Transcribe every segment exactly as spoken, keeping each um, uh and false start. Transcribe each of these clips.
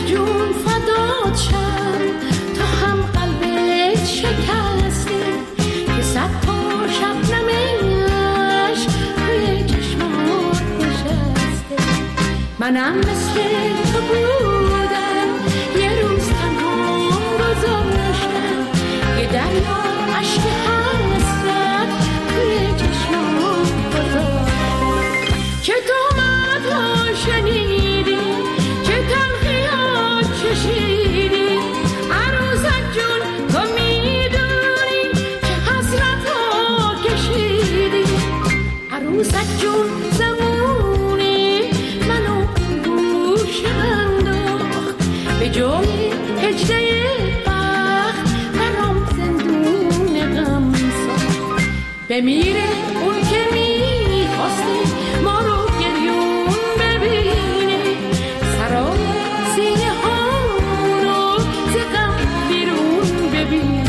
عروسک جون فدات شم، تو هم قلبت شکسته که صد تا شبنمش روی چشمات نشسته. منم مثل تو بودم یه روز تنها گذاشتم، یه دریا عشق حسرت روی چشمات گذاشتم. که تو مدها شنیدی، چه تلخیات چشیدی، عروسک جون تو میدونی چه حسرتها کشیدی. عروسک جون زمونی منو گوش انداخت، به جای هجده بخت برام زندون غم ساخت. بمیره اون که میخواسته ما رو گریون ببینه، سرای سینه ها رو ز غم بیرون ببینه.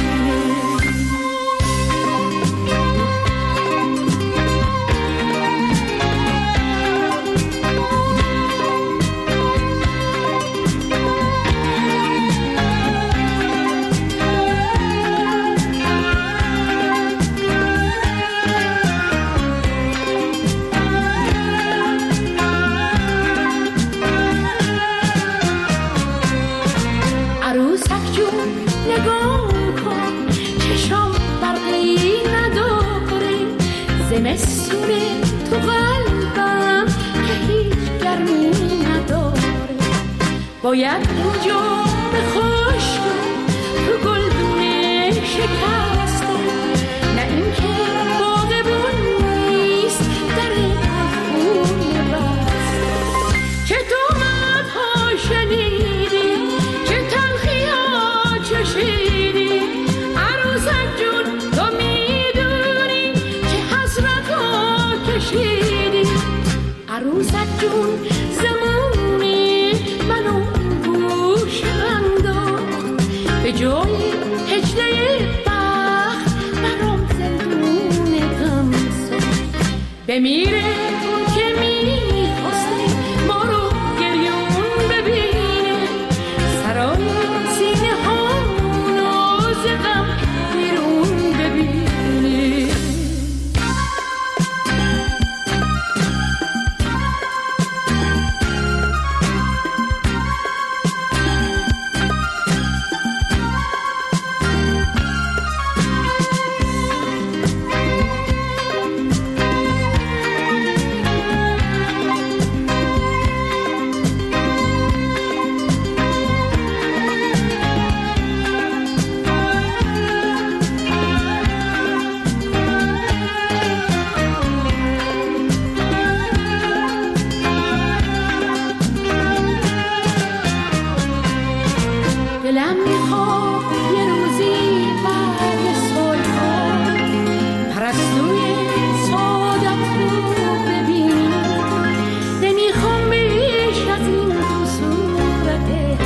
عروسک جون نگاه کن، چشام برقی نداره، زمستونه تو قلبم که هیچ گرمی نداره. باید اینجا به خشک تو گلدونه شکسته، نه اینکه باغبون نیست در خونه بسته. که تو مدها شنیدی، چه تلخیات چشیدی، عروسک جون تو میدونی چه حسرتها کشیدی. عروسک جون زمونی منو گوش انداخت، به جای هجده بخت برام زندون غم ساخت. بمیره اون که میخواسته ما رو گریون ببینه، سرای سینه ها رو ز غم بیرون ببینه. دلم میخواد یه روزی بعد سالها پرستوی سعادت رو ببینم. نمیخوام بیش از این تو صورته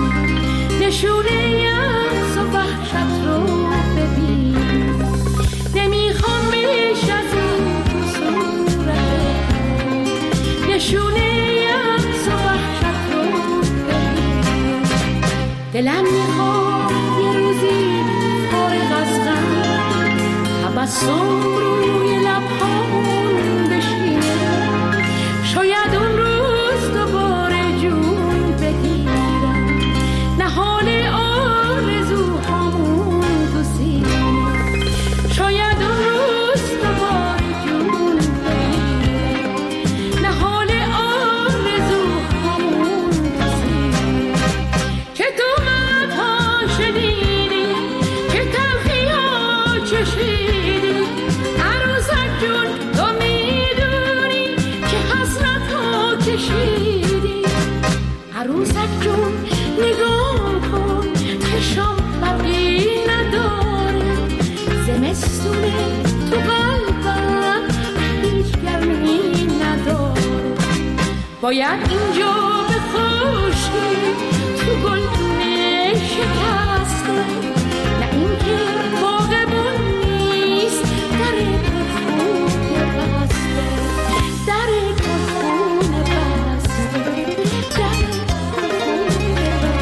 نشونه یأس و وحشت رو ببینم. نمیخوام بیش از این تو صورته نشونه یأس و وحشت رو ببینم. دلم میخواد یه روزی فارغ از غم تبسم روی لبهامون بشینه، شاید اون روز دوباره جون بگیرم، نهال آرزوهامون تو سینه. شاید اون روز دوباره جون بگیرم، نهال آرزوهامون تو سینه. که تو مدها شنیدی، که تلخیات چشیدی، عروسک جون تو میدونی چه حسرتها کشیدی. عروسک جون نگاه کن، چشام برقی نداره، زمستونه تو قلبم هیچ گرمی نداره. باید اینجا به خشکی تو گلدونه شکسته، نه اینکه باغبون نیست در خونه بسته. در خونه بسته، در خونه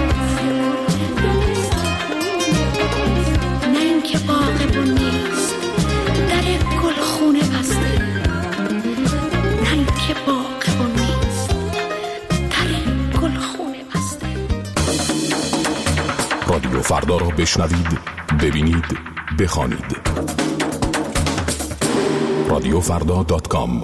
رادیو فردا را بشنوید، ببینید، بخوانید. رادیو فردا دات کام.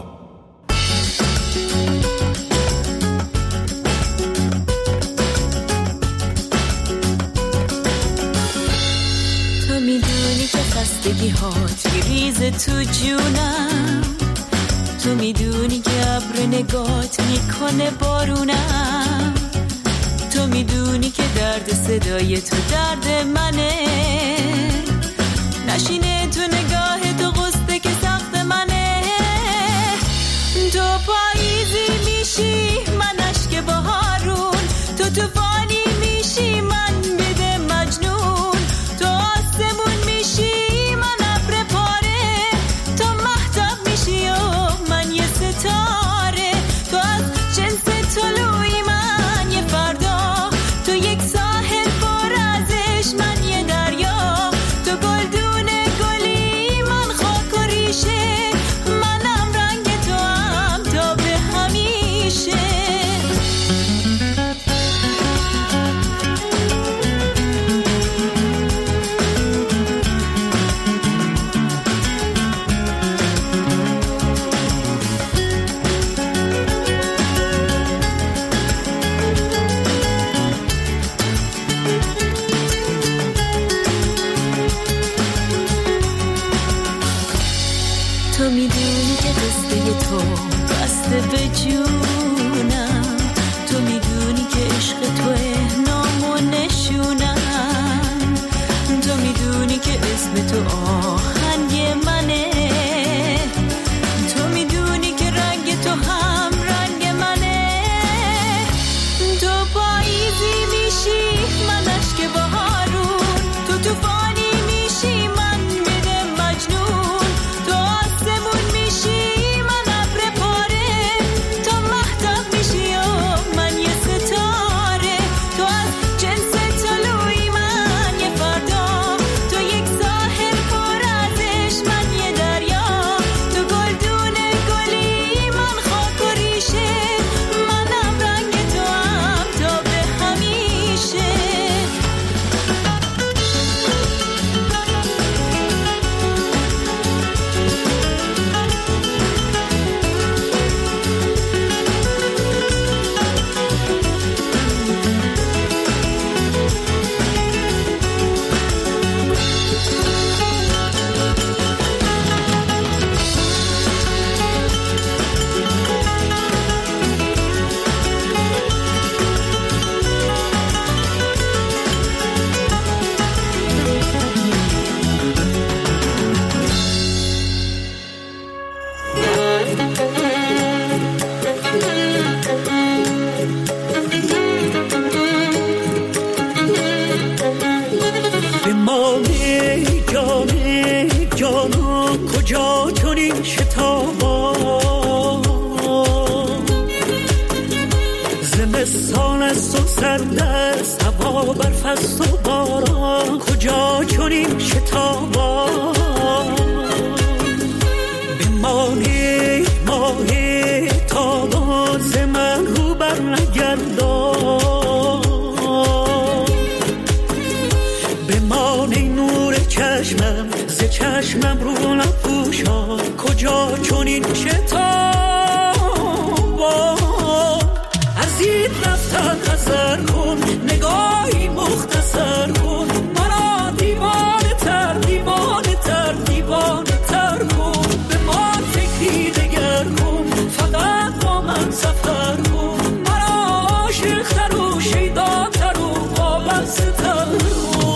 تو میدونی که خستگی هات میریزه تو جونم، تو میدونی که ابر نگات میکنه بارونم، تو میدونی که درد صدای تو درد منه، نشینه تو نگاه تو قصده که سخت منه، تو پاییزی میشی من اشک بهارون، تو طوفانی میشی من بده مجنون، تو آسمون میشی من ابر پاره، تو مهتاب میشی و من یه ستاره، تو از جنس طلوعی من یه فردا، تو یک ساحل پر ازش من یه دریا، تو گلدون گلی من خاک و ریشه، منم رنگ تو هم تا به همیشه. تو میدونی که قصه تو بسته به جونم، تو میدونی که عشق توه نام و نشونم، تو میدونی که اسم تو آهنگ منه، تو میدونی که رنگ تو هم رنگ منه، تو پاییزی میشی من اشک بهارون، تو طوفانی میشی من بده مجنون، تو آسمون میشی من ابر پاره، تو مهتاب میشی و من یه ستاره، تو از جنس طلوعی من یه فردا، تو یک ساحل پر ازش من یه دریا، تو گلدون گلی من خاک و ریشه، منم رنگ تو هم تا به همیشه. بمانه جانه جانا کجا چنین شتابا، زمستان است و سرد است، هوا برف است و باران، کجا چنین شتابا، بمانه ماه تابان ز من رو بر نگردان، بمانه نور چشمم ز چشمم رو نپوشان، کجا چنین شتابان، از این رفتن نظر کن، نگاهی مختصر کن، مرا دیوانه تر دیوانه تر دیوانه تر کن، به ما فکری دگر کن، فقط با من سفر کن، مرا عاشق تر و شیدا تر و وابسته تر کن.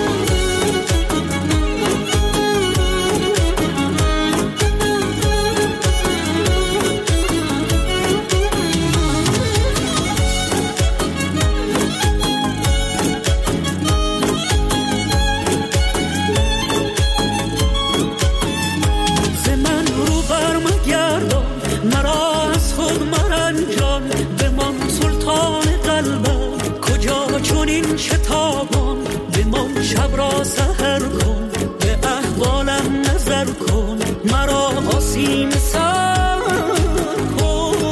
چنین شتابان بمان، شب را سحر کن، به احوالم نظر کن، مرا آسیم سر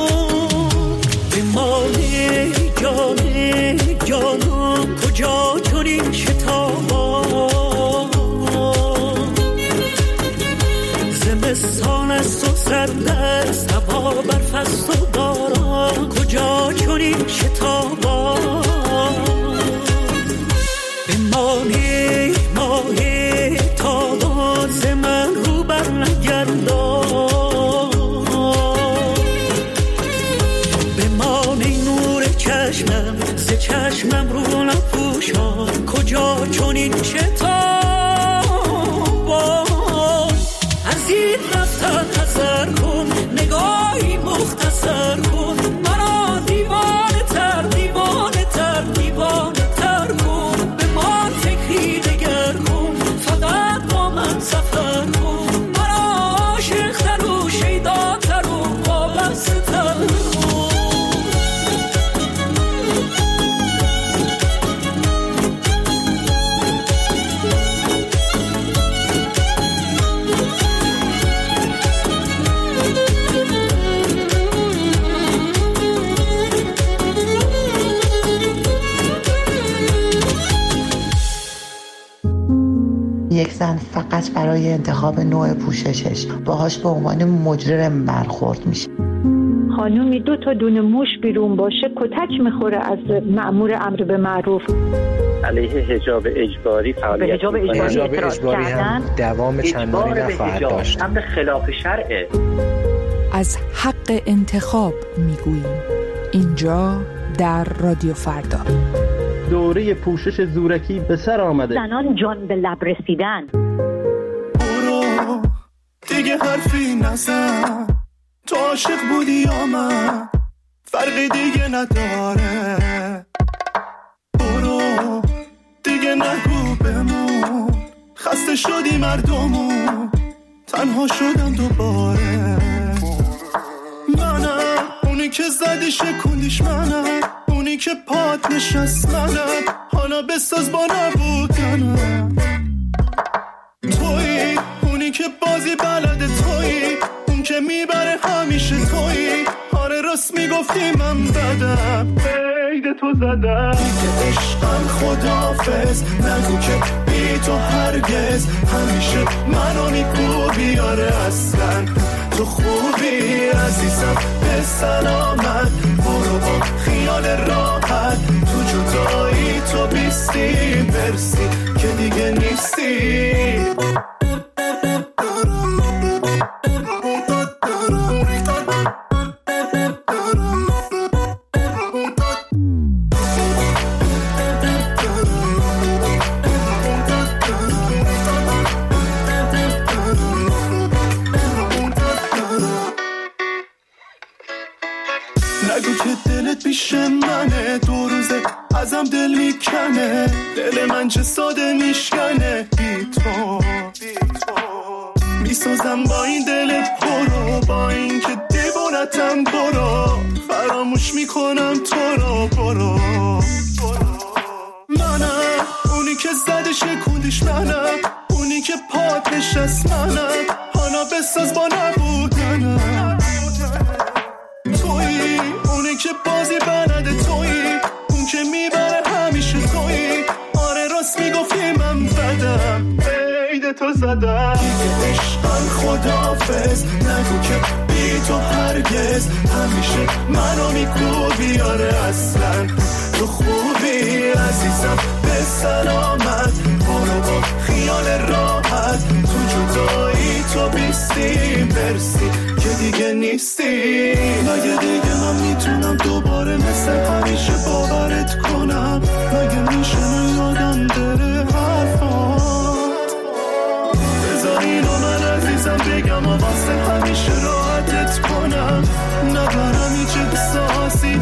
کن، بمانه جانه جانم کجا چنین چنین شتابان زمستان است و سرد است هوا برف است و باران کجا چنین شتابان بمانی ماهی تابان ز من رو بر نگردان بمانی نور چشمم ز چشمم رو نپوشان کجا چنین شتابان از این رفتن نظر کن نگاهی مختصر کن مرا دیوانه تر دیوانه تر دیوانه تر کن به ما فکری دگر کن فقط با من سفر کن مرا عاشق تر و شیدا تر و وابسته تر یک زن فقط برای انتخاب نوع پوششش باهاش به عنوان مجرم برخورد میشه. خانومی دو تا دونه موش بیرون باشه کتک میخوره از مأمور امر به معروف. علیه حجاب اجباری فعالیت حجاب اجباری, حجاب اجباری هم دوام چندانی نخواهد داشت. امر خلاف شرعه. از حق انتخاب میگوییم اینجا در رادیو فردا. دوره پوشش زورکی به سر آمده. زنان جان به لب رسیدن. برو دیگه حرفی نزن تو عاشق بودی یا من فرقی دیگه نداره. برو دیگه نگو بمون خسته شدی مردمون تنها شدم دوباره. منم اونی که زدی شکوندیش منم اونی که پات نشست منم حالا بساز با نبودنم. تویی اونی که بازی بلده تویی اون که میبره همیشه تویی آره راست میگفتی من بدم عید تو زدم. دیگه عشقم خداحافظ نگو که بی تو هرگز همیشه منو نیکو بیاره اصلا تو خوبی عزیزم به سلامت برو با خیال راحت تو جدایی تو بیستی برسی که دیگه نیستی. نگو که دلت پیش منه دو روزه ازم دل میکنه دل من چه ساده میشکنه بی تو میسازم با این دل پرو با این که دیوانتم برو فراموش میکنم تو رو برو. منم اونی که زده شکوندیش منم اونی که پات نشست منم حالا بساز با نبودنم. تویی اونی که بازی بلده تویی اون که میبره همیشه تویی آره راست میگفتی من بدم عید تو زدم. دیگه عشقم خداحافظ نگو که بی تو هرگز همیشه منو نیکو بیاره اصلا تو خوبی عزیزم به سلامت برو با خیال راحت تو جدایی تو بیستی برسی که دیگه نیستی. مگه دیگه من میتونم دوباره مثل همیشه باورت کنم مگه میشه یادم بره حرفات بذار اینو من عزیزم بگم و واسه همیشه راحتت کنم نبرم هیچ احساسی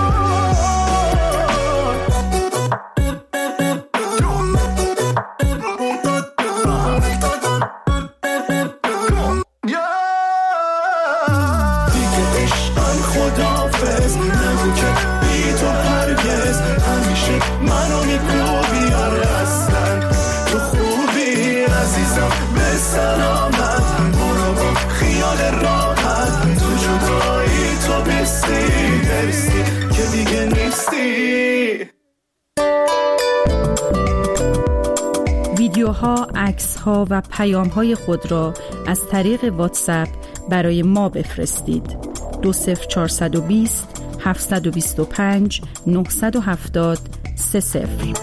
منو نیکو بیاره اصلا تو خوبی عزیزم به سلامت برو با خیال راحت تو جدایی تو بیستی برسی که دیگه نیستی. ویدیوها، عکس‌ها و پیام‌های خود را از طریق واتساپ برای ما بفرستید. دو صفر چهارصد و بیست هفتصد و بیست و پنج نهصد و هفتاد سه صفر.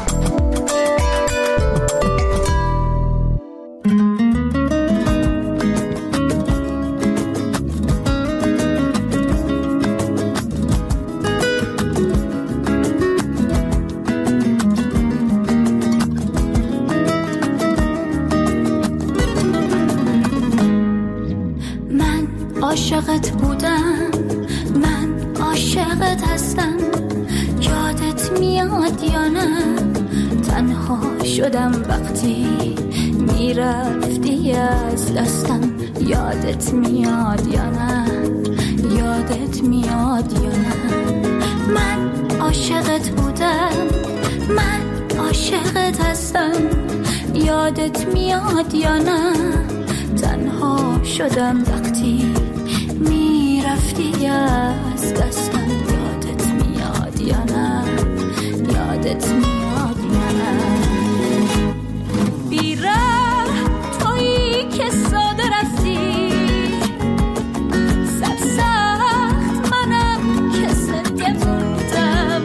عاشقت بودم، من عاشقت هستم، یادت میاد یا نه؟ تنها شدم وقتی میرفتی از دستم، یادت میاد یا نه؟ یادت میاد یا نه؟ من عاشقت بودم، من عاشقت هستم، یادت میاد یا نه؟ تنها شدم وقتی میرفتی از دستم، یادت میاد یا نه؟ یادت میاد یا نه؟ بیره تویی که ساده رفتی، سرسخت منم که سنگه موندم،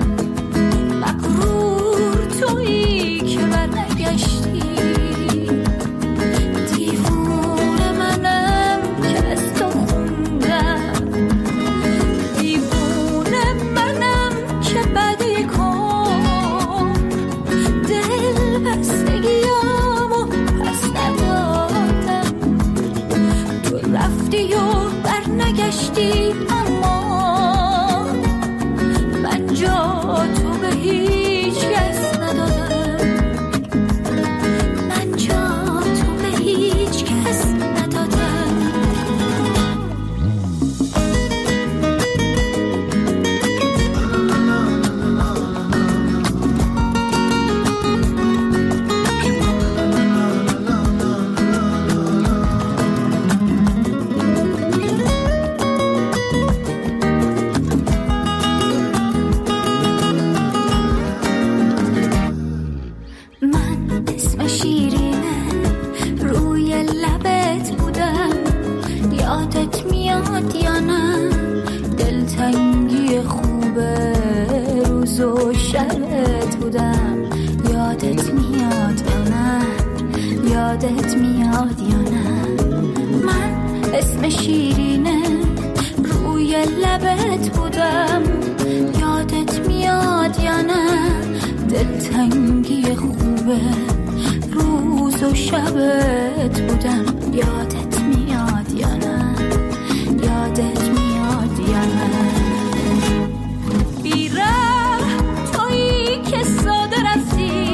مغرور تویی که برنگشتی، نگشتی اما من جا تو به هیچ کس ندادم، من جا تو به هیچ کس ندادم. یادت میاد یا نه؟ من اسم شیرینه روی لبت بودم، یادت میاد یا نه؟ دلتنگی خوبه روز و شبت بودم، یادت میاد یا نه؟ یادت میاد یا نه؟ بیره تویی که ساده رفتی،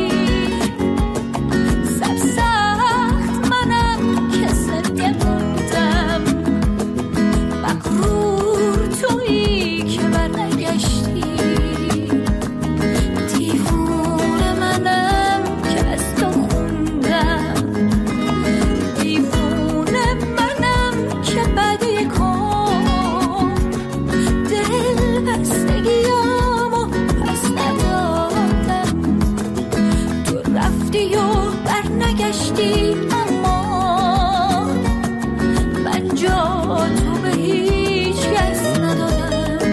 اما من جا تو به هیچ کس ندادم،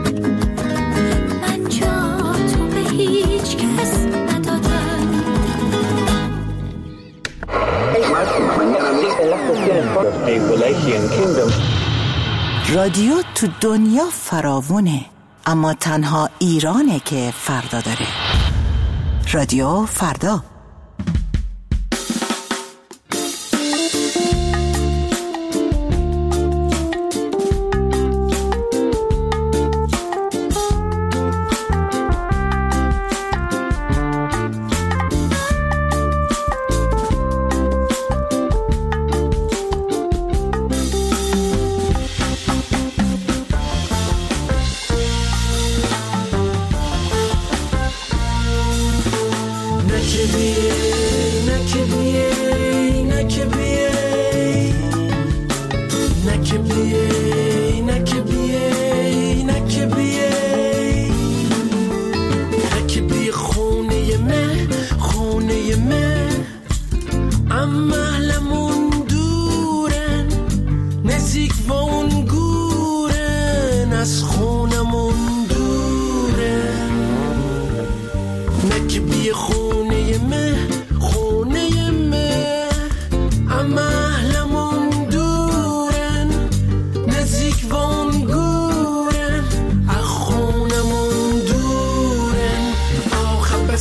من جا تو به هیچ کس ندادم. رادیو تو دنیا فراوونه، اما تنها ایرانه که فردا داره. رادیو فردا.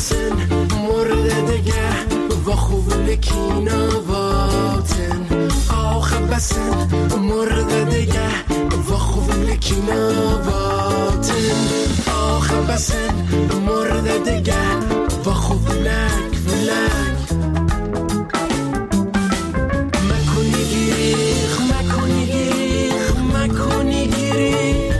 بسن مرد دگه و خوبلکی نواتن آخه بسن مرد دگه و خوبلکی نواتن آخه بسن مرد دگه و خوبلک ولک مکنی گیریخ مکنی گیریخ مکنی گیریخ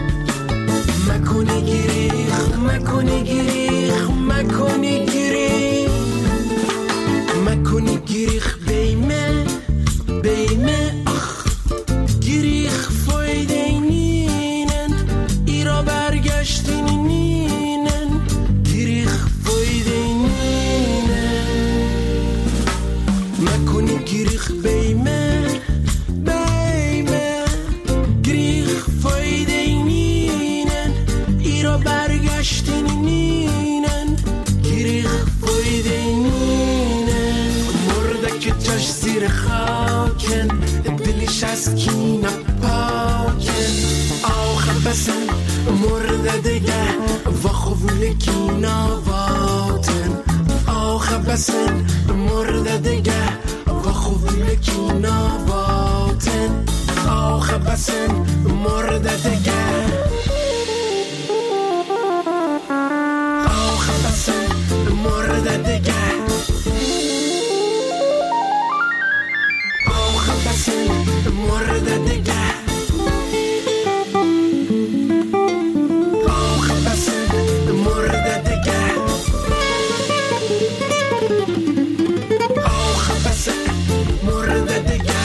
مکنی گیریخ مکنی گیریخ مکنی گیریخ مکنی گیریخ بیمه بیمه اخ گیریخ فایده نینن ایرا برگشتین نینن گیریخ فایده نینن مکنی گیریخ بیمه بیمه گیریخ فایده نینن ایرا برگشتین نینن گیریخ فایده نینن مرده که تاش زیر خاکن دلش از کینه پاکن آخه بسن مرده دگه و خوبلکی نواتن آخه بسن مرده دگه و خوبلکی نواتن آخه بسن مرده دگه آخه بسن مرده دگه آخه بسن مرده دگه آخه بسن مرده دگه آخه بسن مرده دگه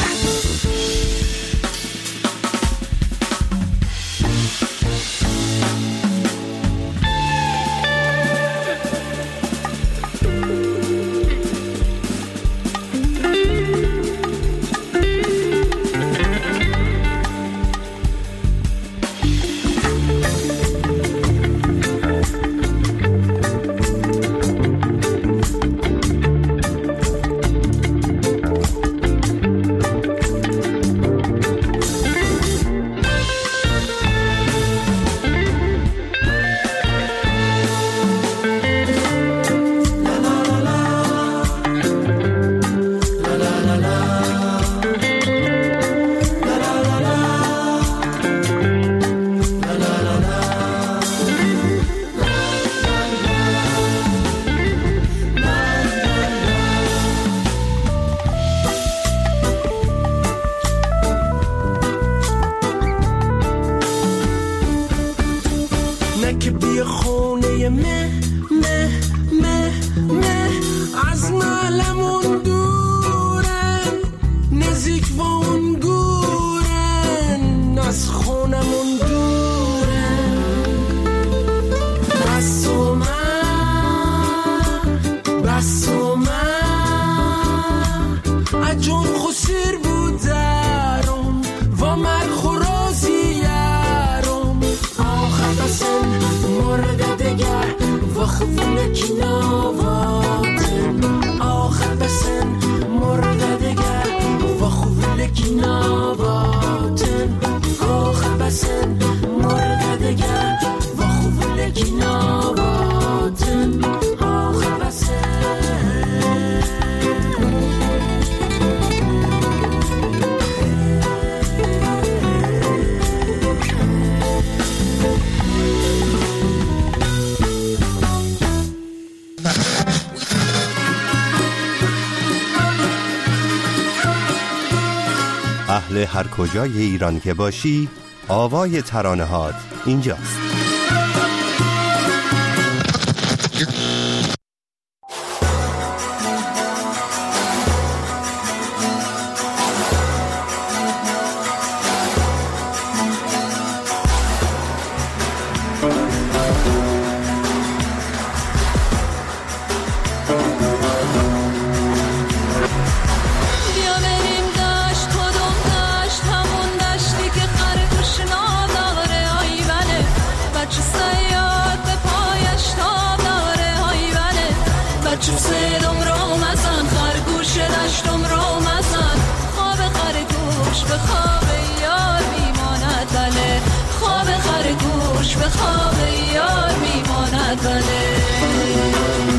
که بیا خونه مه مه مه مه از مالمون دورن نزدیک و اون گورن از خونمون دورن بس و من بس و من اجون خسیر بودارم و من خرازیارم آخه بسن مرد دگر و خوبلکی نواتن آخه بسن مرد دگر و خوبلکی نواتن آخه بسن مرد دگر و خوبلکی نواتن آخه بسن اهل هر کجای ایران که باشی آوای ترانه هات اینجاست. چوب صدام رو مزن خرگوش دشتم رو مزن خواب خرگوش به خواب یار میماند بله خواب خرگوش به خواب یار میماند بله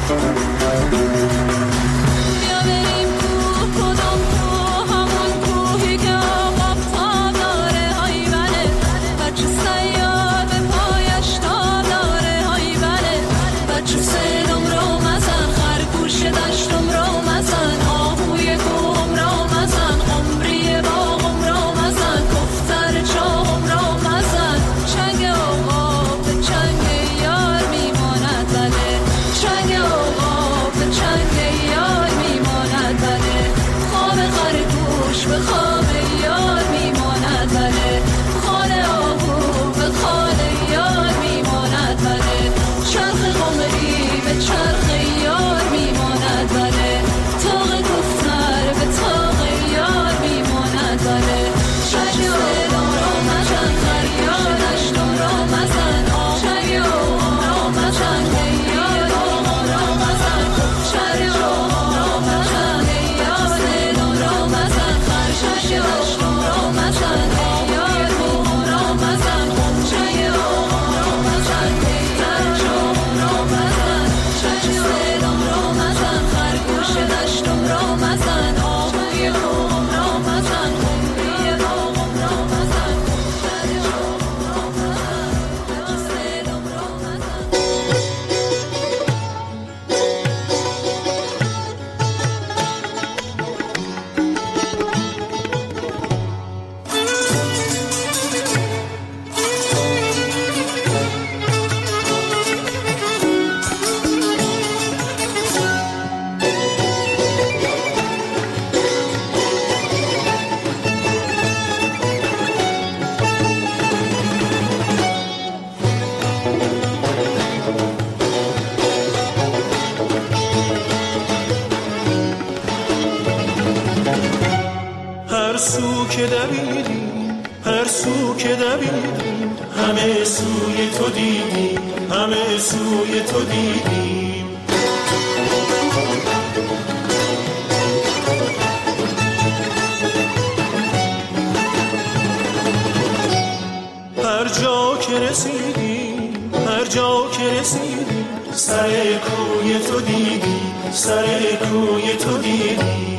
هر سو که دویدیم هر سو که دویدیم همه سوی تو دیدیم همه سوی تو دیدیم هر جا که رسیدیم هر جا که رسیدیم سر کوی تو دیدیم سر کوی تو دیدیم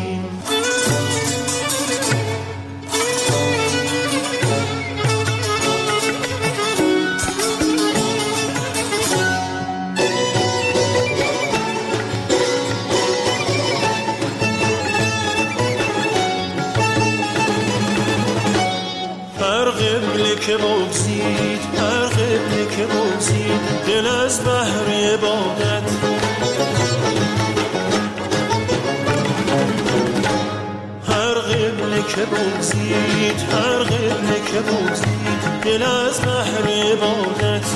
که بگذید هر قبله که بگذید دل از بحر عبادت هر قبله که بگذید هر قبله که بگذید دل از بحر عبادت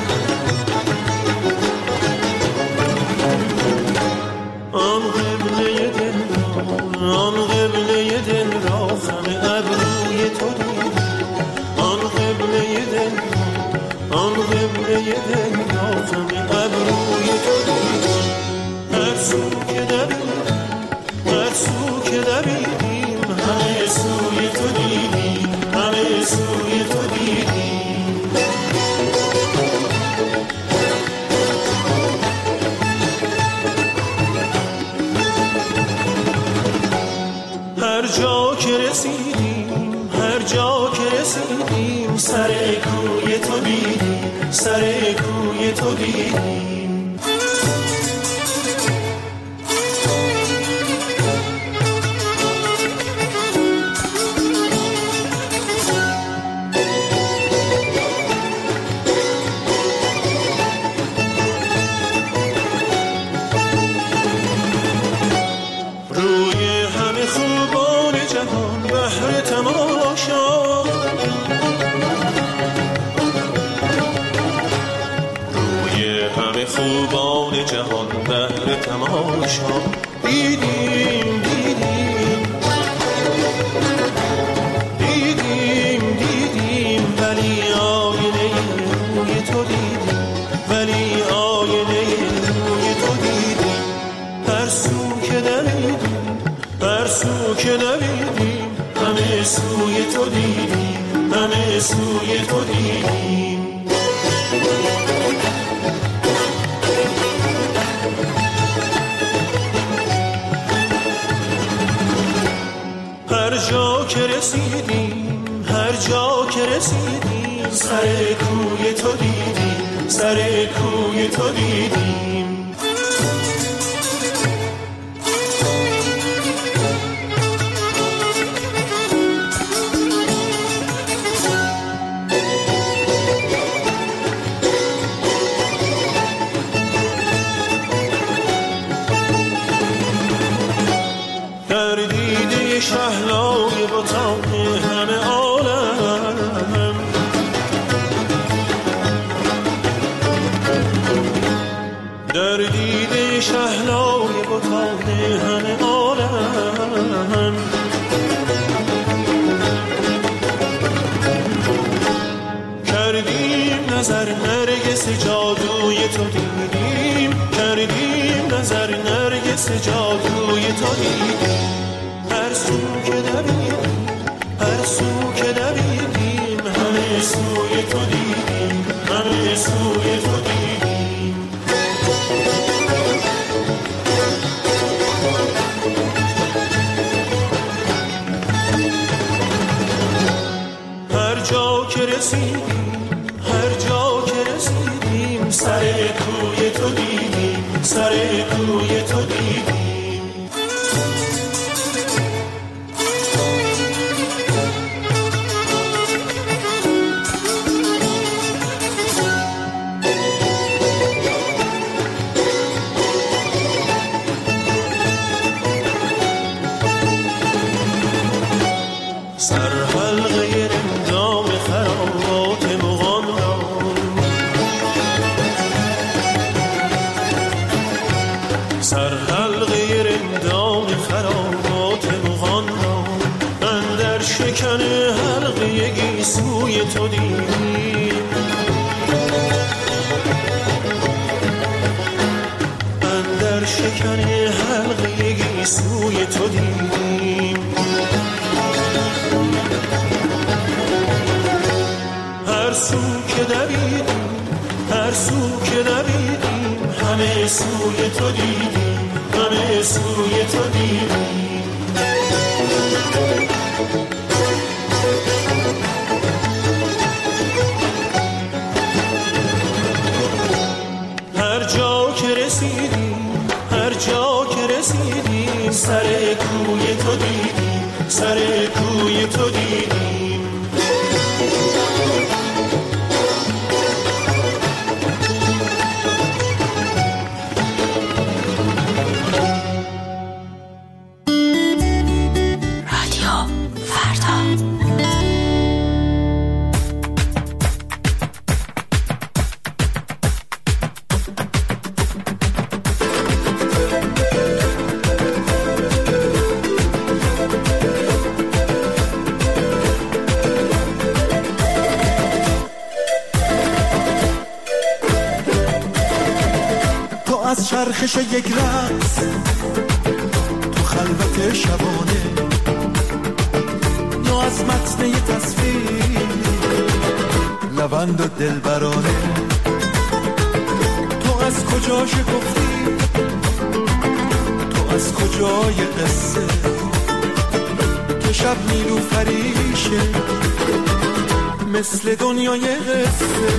آن قبله دل را آن قبله دل را خم ابروی تو دید آن قبله دل آن قبله دل را خم ابروی تو دید هر سو که دویدیم هر سو که دویدیم همه سوی تو دیدیم همه سوی تو دیدیم هر جا که رسیدیم هر جا که رسیدیم سر کوی تو دیدیم سر کوی تو دیدیم خوبان جهان بهر تماشا دیدیم دیدیم دیدیم دیدیم ولی آینه روی تو دیدیم ولی آینه روی تو دیدیم هر سو که دویدیم هر سو که دویدیم همه سوی تو دیدیم همه سوی تو دیدیم هر جا که رسیدیم هر جا که رسیدیم سر کوی تو دیدیم سر کوی تو دیدیم شهلای بطان همه عالم در دیده شهلای بطان همه عالم کردیم نظر نرگس جادوی تو دیدیم کردیم نظر نرگس جادوی تو دیدیم هر سو که دویدیم هر سو که دویدیم همه سوی تو دیدیم همه سوی تو دیدیم هر جا که رسیدیم هر جا که رسیدیم سر کوی تو دیدیم سر کوی تو دیدیم تو دیدیم اندر شکن حلقه گیسوی تو دیدیم هر سو که دویدیم هر سو که دویدیم همه سوی تو دیدیم همه سوی تو دیدیم هر جا که رسیدیم هر جا که رسیدیم سر کوی تو دیدیم سر کوی تو دیدیم چرخش یک رقص تو خلوت شبانه یا از متن یه تصویر لوند و دلبرانه تو از کجا شکفتی تو از کجای قصه که شب نیلوفریشه مثل دنیای قصه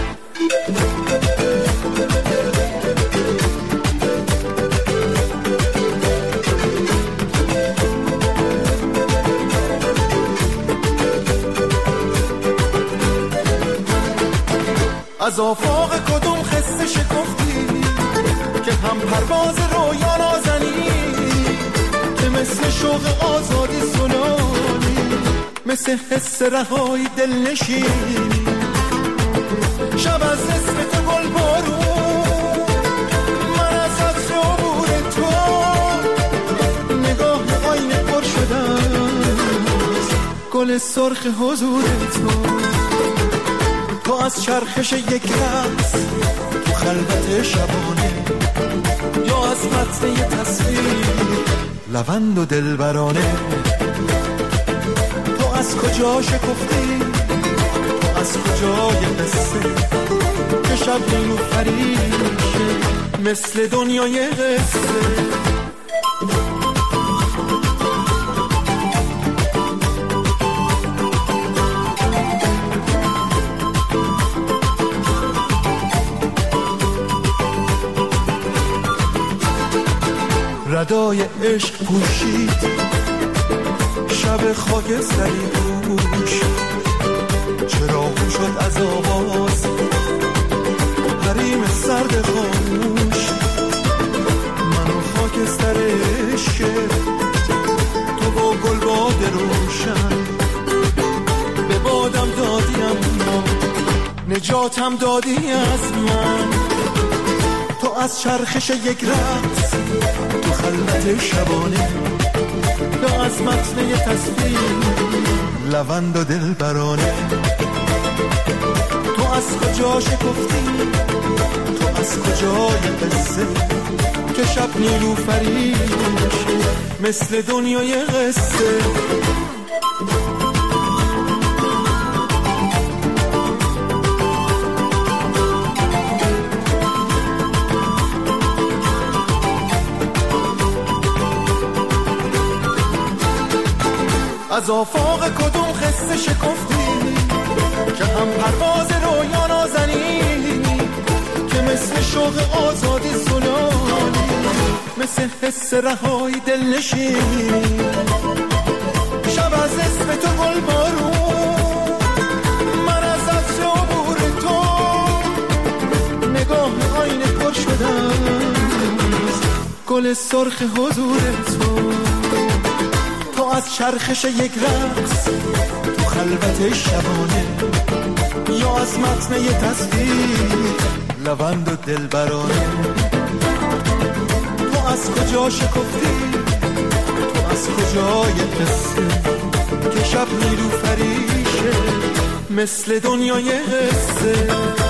از آفاق کدوم خسته شکفتی که هم پرواز رویا نازنی که مثل شوق آزادی سنانی مثل حس رهایی دل نشینی شب از اسم تو گل بارون من از عطر عبور تو نگاه آینه پر شدم گل سرخ حضور تو تو از چرخش یک رقص تو خلوت شبانه یا از متن یه تصویر لوند و دلبرانه تو از کجا شکفتی تو از کجای قصه که شب نیلوفریشه مثل دنیای قصه ردای عشق پوشید شب خاکستری دوش، چراغ شد از آواز حریم سرد خاموش. منو خاکستر عشق تو با گلباد روشن، به بادم دادی اما نجاتم دادی از من. تو از چرخش یک رقص تو خلوت شبانه، یا از متن یه تصویر لوند و دلبرانه. تو از کجا شکفتی، تو از کجای قصه که شب نیلوفری مثل دنیای قصه. از آفاق کدوم قصه شکفتی که هم پرواز رویا نازنی، که مثل شوق آزادی زلالی، مثل حس رهایی دل نشینی. شب از اسم تو گل بارون، من از عطر عبور تو نگاه آینه پر شدم، گل سرخ حضور تو. تو از چرخش یک رقص تو خلوت شبانه، یا از متن یه تصویر لوند و دلبرانه. تو از کجا شکفتی، تو از کجای قصه که شب نیلوفریشه مثل دنیای قصه.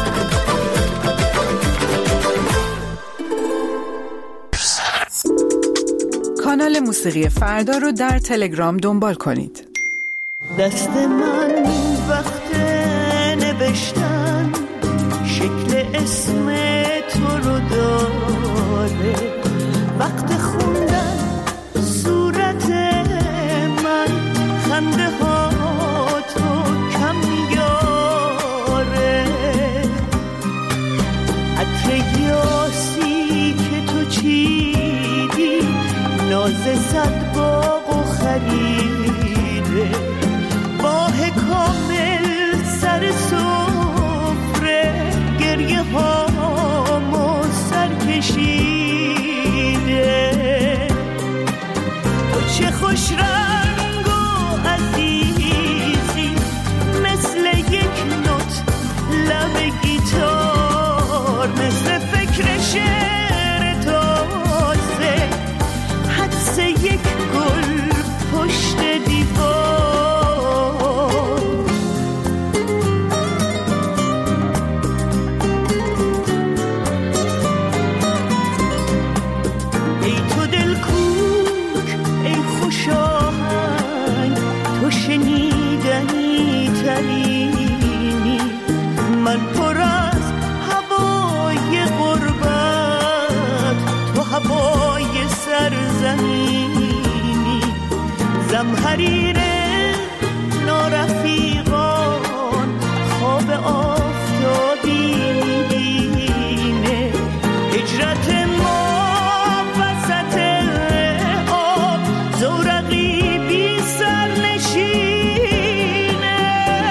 کانال موسیقی فردا رو در تلگرام دنبال کنید. دست من وقت نوشتن شکل اسم تو رو داره، وقت خوندن صورت من خنده ها تو کم یاره. عطر یاسی که تو چیدی ناز صد باغ و خریده، ماه کامل سر سفره گریه هامو سر کشیده. تو چه خوش رنگ و عزیزی، مثل یک نوت لب گیتار، مثل فکر شعر تازه، حدس یک گل پشت دیوار. ای تو دل کوک، ای خوش آهنگ، تو شنیدنی ترینی. من پر از هوای غربت، تو هوای سرزمینی. زمحریر نارفیقان خواب آفتابی میبینه، هجرت ما وسط آب زورقی بی سر نشینه.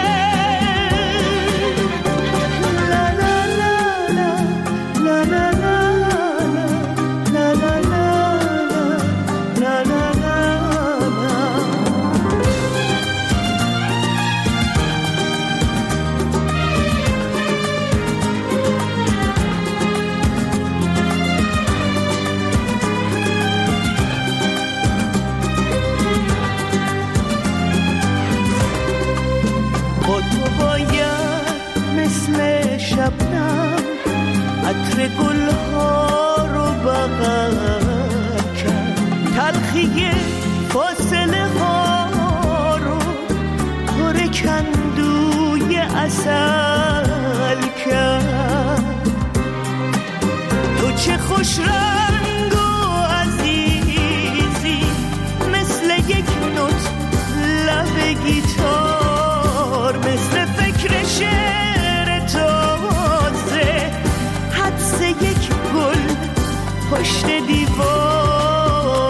لا لا لا لا لا لا لا لا لا لا لا. با تو باید مثل شبنم عطر گلها رو بغل کرد، تلخی فاصله ها رو پر کندوی عسل کرد. تو چه خوش رنگ و عزیزی، مثل یک نوت لب گیتار، مثل فکر شعر تازه، حدس یک گل پشت دیوار.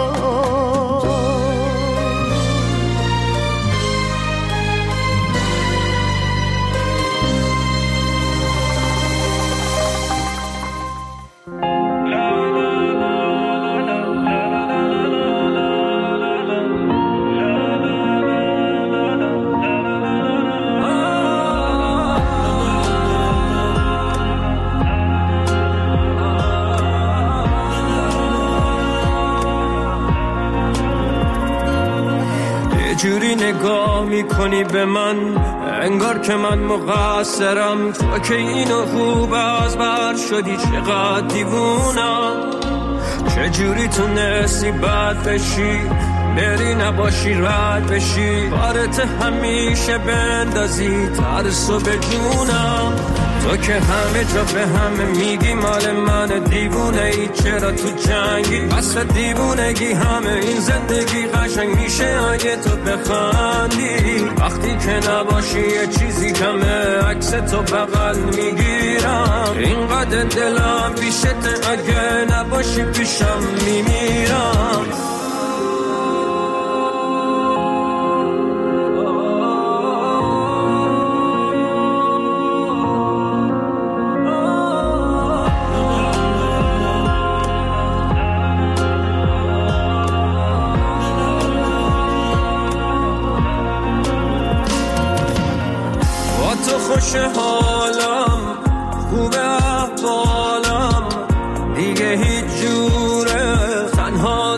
جوری نگاه میکنی به من انگار که من مقصرم. تو که اینو خوب از بر شدی چقدر دیوونم. چجوری تو نسی بد بشی بری نباشی رد بشی بارت همیشه بندازی ترسو به جونم. تو که همه جا به همه میگی مال من دیوونه ای چرا تو جنگی بس دیوونگی همه این زندگی قشنگ میشه اگه تو بخندی. وقتی که نباشی یه چیزی کمه عکس تو بغل میگیرم. اینقدر دلم پیشته اگه نباشی پیشم میمیرم. خوش حالم خوب احوالم دیگه هیچ جوره تنها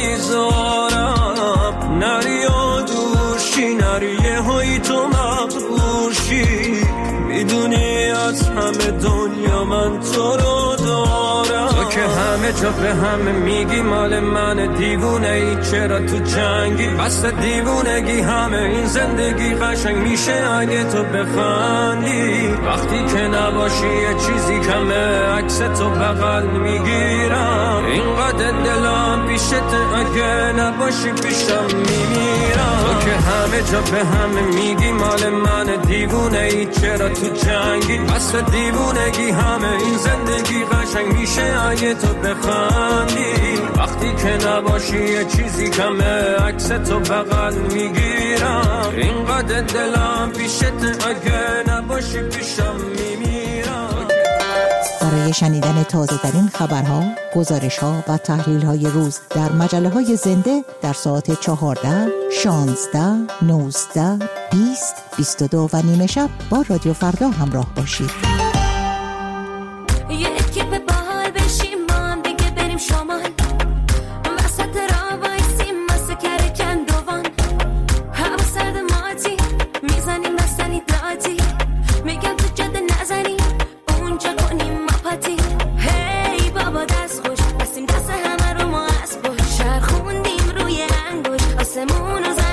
نمیذارم. نری و دوشی نری یه هایی تو مغروشی میدونی از همه دنیا من تو رو دارم. تو که همه جا به همه میگی مال من دیوونه ای چرا تو جنگی بس دیوونگی همه این زندگی قشنگ میشه اگه تو بخندی. وقتی که نباشی یه چیزی کمه عکس تو بغل میگیرم. اینقدر دلم پیشته اگه نباشی پیشم میمیرم. تو که همه جا به همه میگی مال من دیوونه ای چرا تو جنگی بس دیوونگی همه این زندگی قشنگ میشه اگه تو بخندی. وقتی که نباشی یه چیزی کمه عکس تو بغل میگیرم. اینقدر دلم پیشته اگه نباشی پیشم میمیرم. برای شنیدن تازه ترین خبرها، گزارش ها و تحلیل های روز در مجله های زنده در ساعت چهارده، شانزده، نوزده، بیست، بیست و دو و نیمه شب با رادیو فردا همراه باشید.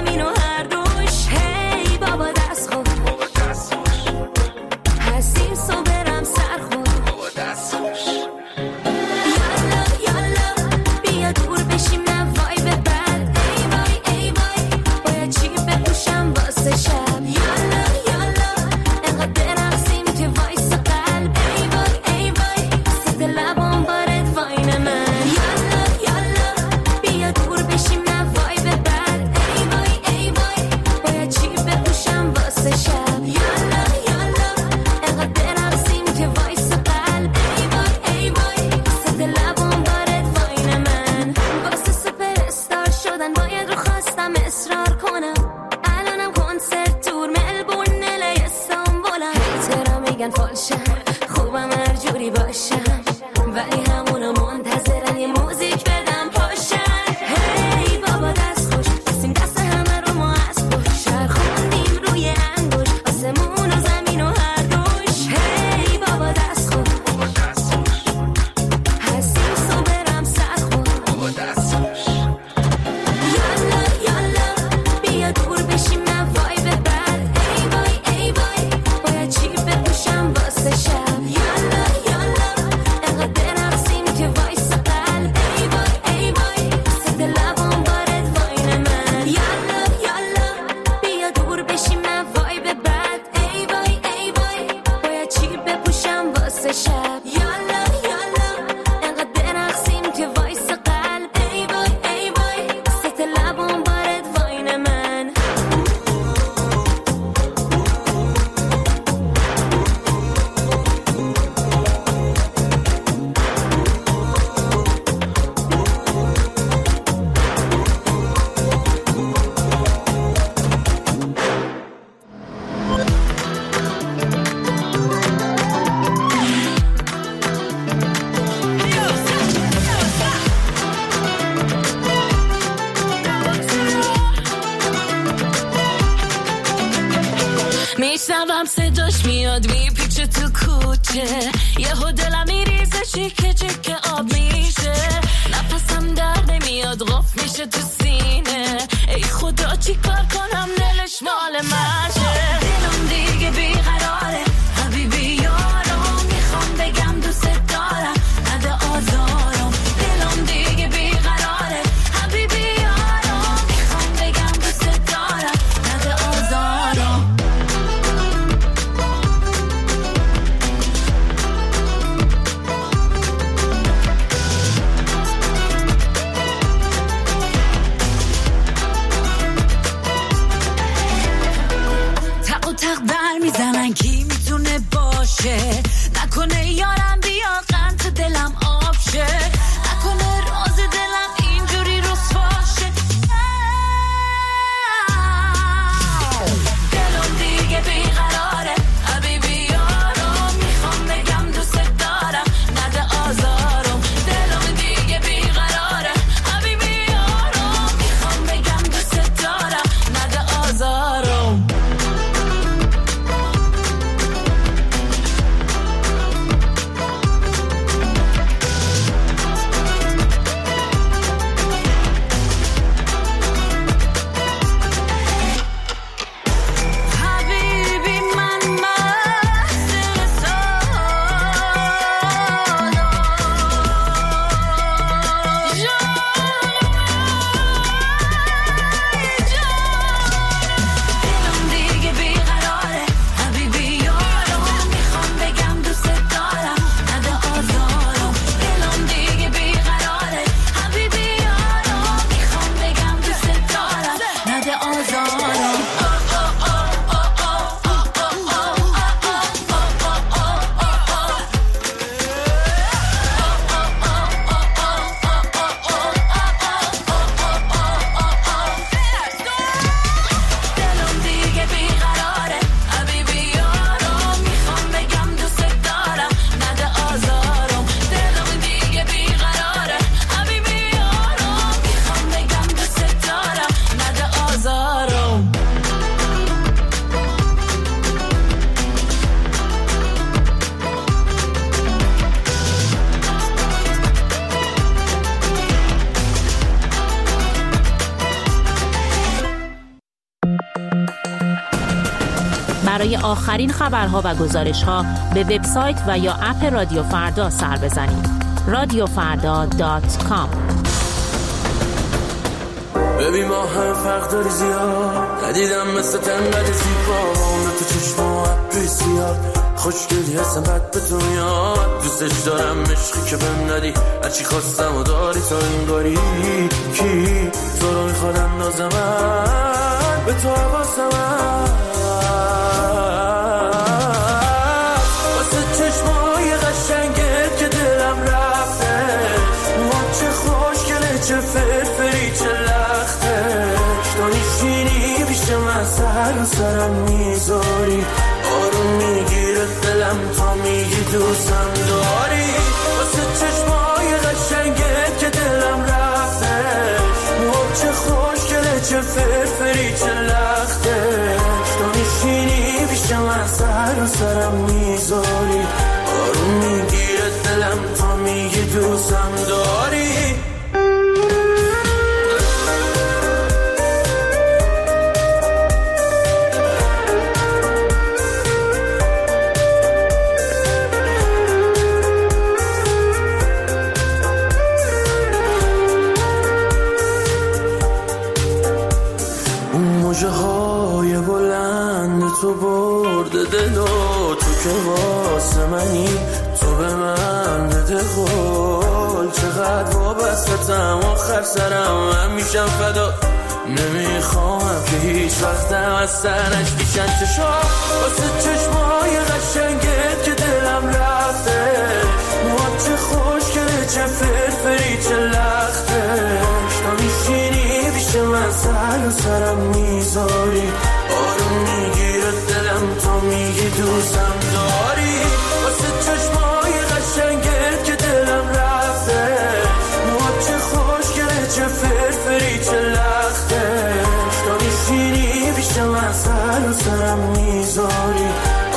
Seems so صداش میاد میپیچه تو کوچه، یهو دلم میریزه چیکه چیکه آب میشه، نفسم در نمیاد غف میشه تو سینه، ای خدا چی کار کنم دلش مال منشه، دلم دیگه بیقراره حبیبی یارم، میخوام بگم دوست دارم نده آزارم، دلم دیگه بیقراره حبیبی یارم، میخوام بگم دوست دارم نده آزارم. تق و تق بر میزنن کی میتونه باشه، نکنه یارم بیا قند دلم آب شه، نکنه راز دلم اینجوری رسواشه، دلم دیگه بیقراره حبیبی یارم، میخوام بگم دوست دارم نده آزارم، دلم دیگه بیقراره حبیبی یارم، میخوام بگم دوست دارم نده آزارم. برای آخرین خبرها و گزارش‌ها به وبسایت و یا اپ رادیو فردا سر بزنید. رادیو فردا دات کام. ببین ما هم فرق داری زیاد، ندیدم مثل تنبل زیبا، اون تو چشما عبری سیاد، خوشگلی هستم بد به تو میاد، دوستش دارم عشقی که بهم ندی، هرچی خواستم و داری تا این داری، کی تو رو میخواد اندازم به تو حواسم واسه چشمای قشنگت که دلم رفته، ما چه خوشگله چه فرفری چه لختش، تو نشینی پیش من سر و سرم میذاری، آروم میگیره دلم تا میگی دوستم داری، واسه چشمای قشنگت که دلم رفته، ما چه خوشگله چه فرفری چه لختش، تو نشینی پیش من سر و سرم میذاری، آروم میگیره دلم تا میگی دوستم داری. موجه های بلند تو برده دلو، تو که واسه منی تو به من بده قول، چقدر وابستم آخر سرم من میشم فدا، نمیخوام که هیچ وقتم از سرش بیشن چشا، واسه چشمای قشنگت که دلم رفته، ما چه خوشگله چه فرفری چه لختش، تو میشینی پیش من سر و سرم میذاری، آروم میگیره دلم تا میگی دوستم داری، واسه چشمای قشنگت که دلم رفته، ما چه خوشگله چه فرفری چه لختش، تو میشینی پیش من سر و سرم میذاری،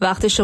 وقت شما